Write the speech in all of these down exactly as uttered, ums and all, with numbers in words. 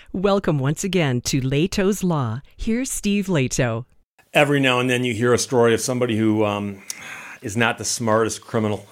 Welcome once again to Leto's Law. Here's Steve Leto. Every now and then you hear a story of somebody who um, is not the smartest criminal.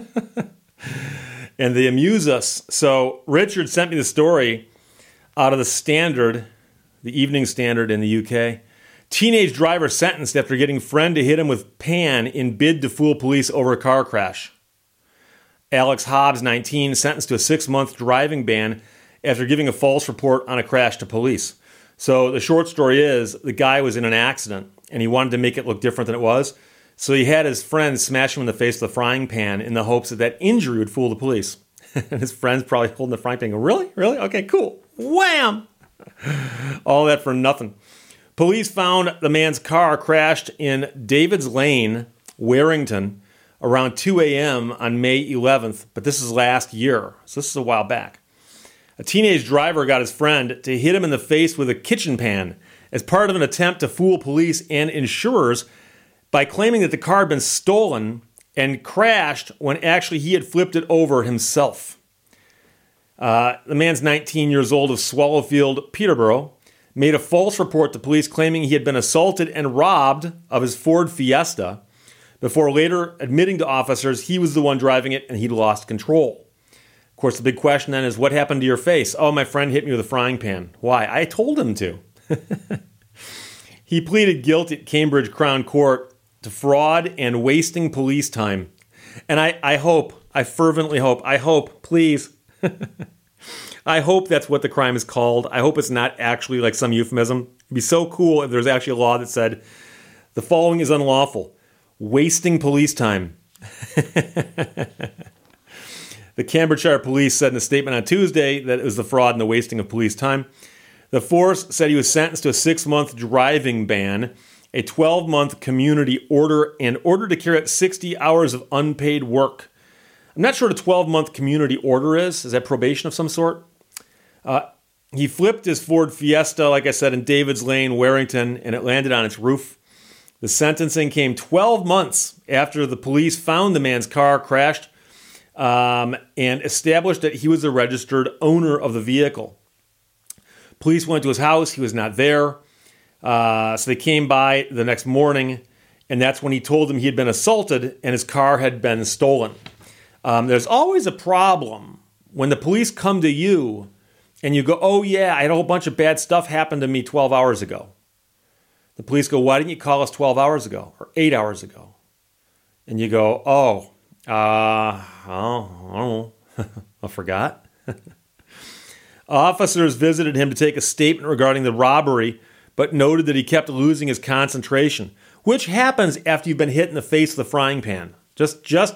And they amuse us. So Richard sent me the story out of the Standard, the Evening Standard in the U K. Teenage driver sentenced after getting friend to hit him with pan in bid to fool police over a car crash. Alex Hobbs, nineteen, sentenced to a six-month driving ban after giving a false report on a crash to police. So the short story is the guy was in an accident and he wanted to make it look different than it was. So he had his friend smash him in the face with a frying pan in the hopes that that injury would fool the police. And his friend's probably holding the frying pan going, really? Really? Okay, cool. Wham! All that for nothing. Police found the man's car crashed in David's Lane, Warrington, around two a.m. on May eleventh, but this is last year, so this is a while back. A teenage driver got his friend to hit him in the face with a kitchen pan as part of an attempt to fool police and insurers by claiming that the car had been stolen and crashed when actually he had flipped it over himself. Uh, the man's nineteen years old of Swallowfield, Peterborough, made a false report to police claiming he had been assaulted and robbed of his Ford Fiesta before later admitting to officers he was the one driving it and he'd lost control. Of course, the big question then is, what happened to your face? Oh, my friend hit me with a frying pan. Why? I told him to. He pleaded guilty at Cambridge Crown Court to fraud and wasting police time. And I, I hope, I fervently hope, I hope, please, I hope that's what the crime is called. I hope it's not actually like some euphemism. It'd be so cool if there's actually a law that said the following is unlawful: wasting police time. The Cambridgeshire Police said in a statement on Tuesday that it was the fraud and the wasting of police time. The force said he was sentenced to a six-month driving ban, a twelve-month community order, and ordered to carry out sixty hours of unpaid work. I'm not sure what a twelve-month community order is. Is that probation of some sort? Uh, he flipped his Ford Fiesta, like I said, in David's Lane, Warrington, and it landed on its roof. The sentencing came twelve months after the police found the man's car crashed um, and established that he was the registered owner of the vehicle. Police went to his house. He was not there. Uh, so they came by the next morning, and that's when he told them he had been assaulted and his car had been stolen. Um, there's always a problem when the police come to you and you go, oh yeah, I had a whole bunch of bad stuff happen to me twelve hours ago. The police go, why didn't you call us twelve hours ago or eight hours ago? And you go, oh, uh, oh, I don't know. I forgot. Officers visited him to take a statement regarding the robbery, but noted that he kept losing his concentration, which happens after you've been hit in the face with a frying pan. Just, just,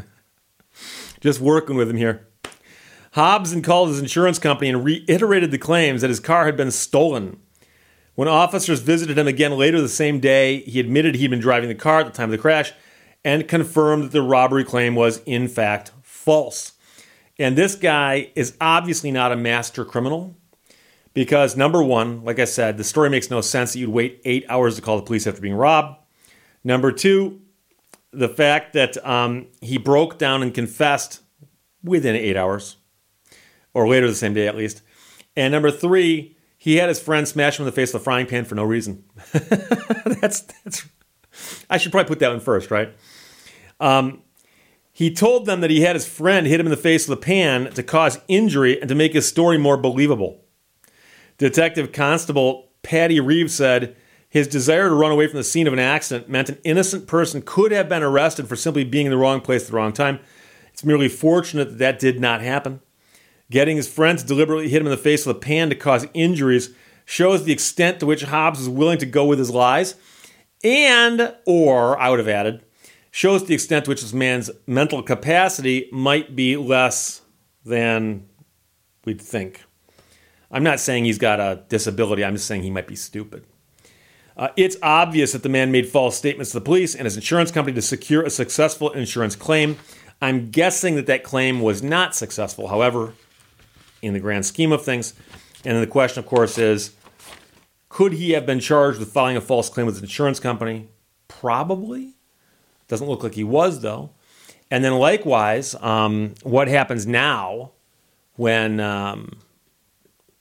just working with him here. Hobbs then called his insurance company and reiterated the claims that his car had been stolen. When officers visited him again later the same day, he admitted he'd been driving the car at the time of the crash and confirmed that the robbery claim was, in fact, false. And this guy is obviously not a master criminal because, number one, like I said, the story makes no sense that you'd wait eight hours to call the police after being robbed. Number two, the fact that um, he broke down and confessed within eight hours, or later the same day at least. And number three, he had his friend smash him in the face with a frying pan for no reason. that's, that's, I should probably put that one first, right? Um, he told them that he had his friend hit him in the face with a pan to cause injury and to make his story more believable. Detective Constable Patty Reeves said his desire to run away from the scene of an accident meant an innocent person could have been arrested for simply being in the wrong place at the wrong time. It's merely fortunate that that did not happen. Getting his friend to deliberately hit him in the face with a pan to cause injuries shows the extent to which Hobbs was willing to go with his lies, and, or, I would have added, shows the extent to which this man's mental capacity might be less than we'd think. I'm not saying he's got a disability. I'm just saying he might be stupid. Uh, it's obvious that the man made false statements to the police and his insurance company to secure a successful insurance claim. I'm guessing that that claim was not successful, however, in the grand scheme of things. And then the question, of course, is, could he have been charged with filing a false claim with his insurance company? Probably. Doesn't look like he was, though. And then likewise, um, what happens now when um,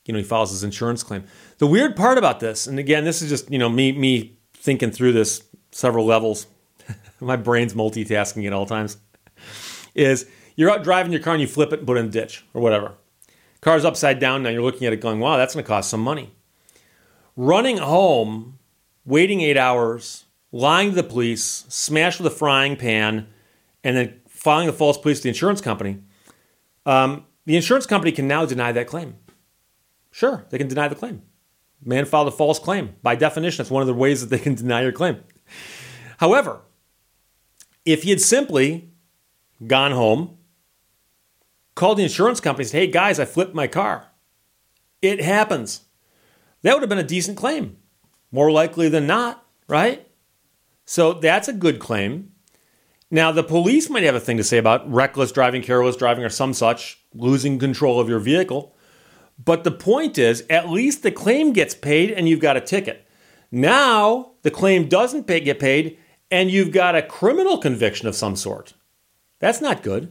you know, he files his insurance claim. The weird part about this, and again, this is just, you know, me me thinking through this several levels. My brain's multitasking at all times. Is you're out driving your car and you flip it and put it in a ditch or whatever. Car's upside down now. You're looking at it going, wow, that's going to cost some money. Running home, waiting eight hours, lying to the police, smashed with a frying pan, and then filing a false police to the insurance company. Um, the insurance company can now deny that claim. Sure, they can deny the claim. Man filed a false claim. By definition, that's one of the ways that they can deny your claim. However, if he had simply gone home, called the insurance company and said, hey guys, I flipped my car. It happens. That would have been a decent claim. More likely than not, right? So that's a good claim. Now, the police might have a thing to say about reckless driving, careless driving, or some such, losing control of your vehicle. But the point is, at least the claim gets paid and you've got a ticket. Now, the claim doesn't pay, get paid and you've got a criminal conviction of some sort. That's not good.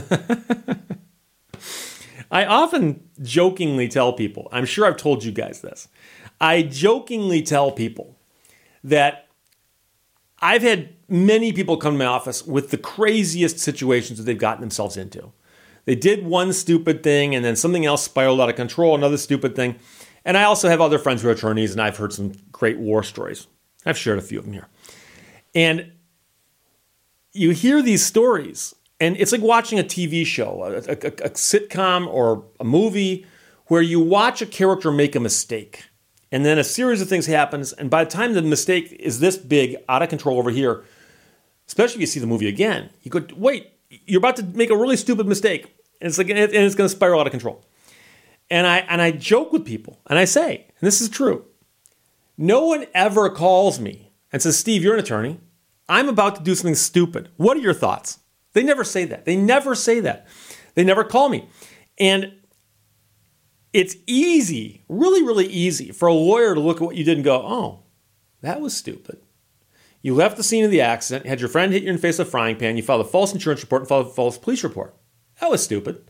I often jokingly tell people, I'm sure I've told you guys this, I jokingly tell people that I've had many people come to my office with the craziest situations that they've gotten themselves into. They did one stupid thing and then something else spiraled out of control, another stupid thing. And I also have other friends who are attorneys and I've heard some great war stories. I've shared a few of them here. And you hear these stories and it's like watching a T V show, a, a, a sitcom or a movie where you watch a character make a mistake. And then a series of things happens. And by the time the mistake is this big, out of control over here, especially if you see the movie again, you go, wait, you're about to make a really stupid mistake. And it's like, and it's going to spiral out of control. And I, and I joke with people and I say, and this is true, no one ever calls me and says, Steve, you're an attorney. I'm about to do something stupid. What are your thoughts? They never say that. They never say that. They never call me. And it's easy, really, really easy for a lawyer to look at what you did and go, oh, that was stupid. You left the scene of the accident, had your friend hit you in the face with a frying pan, you filed a false insurance report and filed a false police report. That was stupid.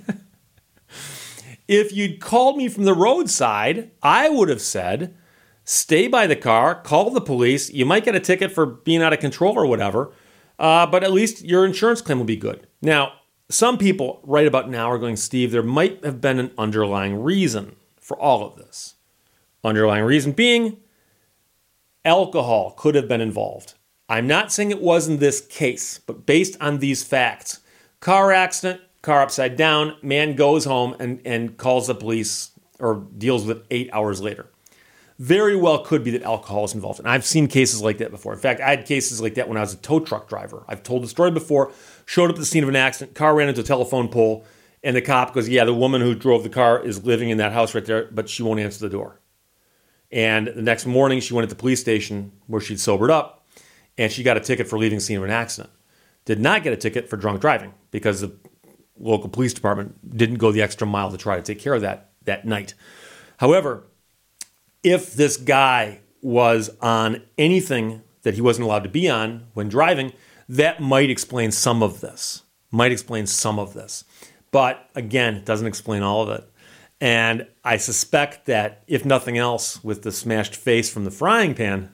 If you'd called me from the roadside, I would have said, stay by the car, call the police. You might get a ticket for being out of control or whatever, uh, but at least your insurance claim will be good. Now, some people right about now are going, Steve, there might have been an underlying reason for all of this. Underlying reason being, alcohol could have been involved. I'm not saying it was in this case, but based on these facts, car accident, car upside down, man goes home and, and calls the police or deals with it eight hours later. Very well could be that alcohol is involved. And I've seen cases like that before. In fact, I had cases like that when I was a tow truck driver. I've told the story before, showed up at the scene of an accident, car ran into a telephone pole, and the cop goes, yeah, the woman who drove the car is living in that house right there, but she won't answer the door. And the next morning, she went to the police station where she'd sobered up, and she got a ticket for leaving the scene of an accident. Did not get a ticket for drunk driving because the local police department didn't go the extra mile to try to take care of that that night. However, if this guy was on anything that he wasn't allowed to be on when driving, that might explain some of this. Might explain some of this. But again, it doesn't explain all of it. And I suspect that, if nothing else, with the smashed face from the frying pan,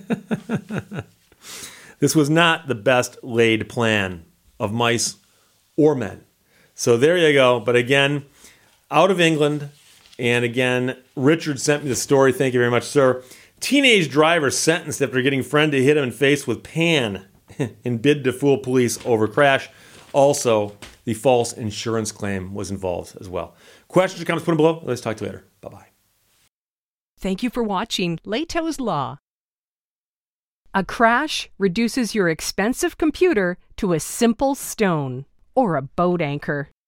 this was not the best laid plan of mice or men. So there you go. But again, out of England. And again, Richard sent me the story. Thank you very much, sir. Teenage driver sentenced after getting friend to hit him in face with pan in bid to fool police over crash. Also, the false insurance claim was involved as well. Questions or comments, put them below. Let's talk to you later. Bye-bye. Thank you for watching Leto's Law. A crash reduces your expensive computer to a simple stone or a boat anchor.